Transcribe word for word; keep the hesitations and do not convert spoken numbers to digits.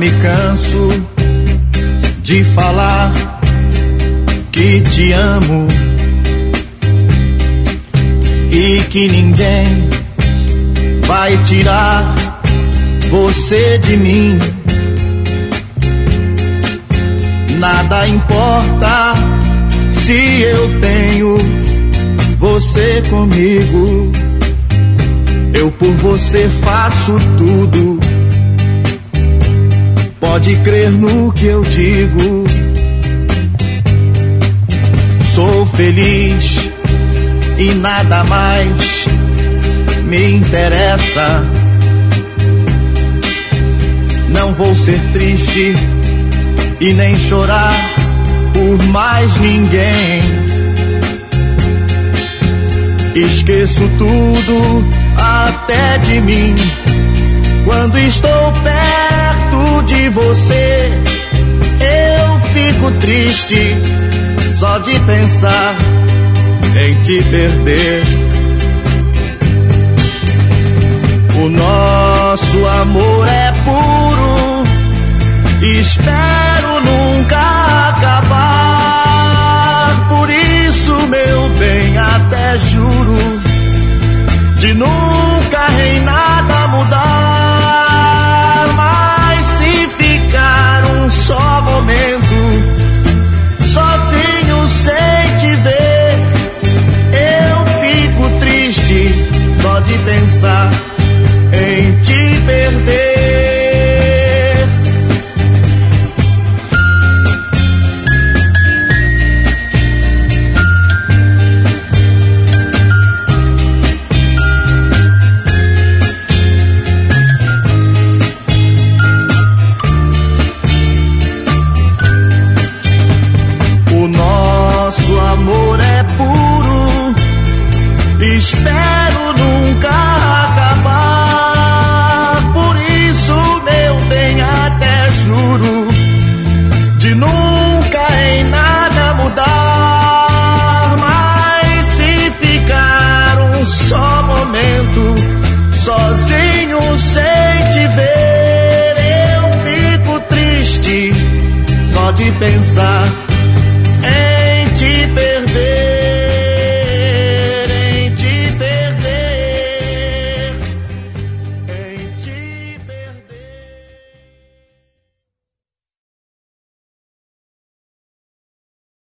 me canso de falar que te amo e que ninguém vai tirar você de mim. Nada importa se eu tenho você comigo. Eu por você faço tudo. Pode crer no que eu digo. Sou feliz e nada mais me interessa. Não vou ser triste e nem chorar por mais ninguém. Esqueço tudo até de mim quando estou perto de você. Eu fico triste só de pensar em te perder. O nosso amor é puro, espero nunca acabar. Por isso, meu bem, até juro de nunca em nada mudar. Mas se ficar um só momento sozinho sem te ver, eu fico triste só de pensar em te perder. O nosso amor é puro, espero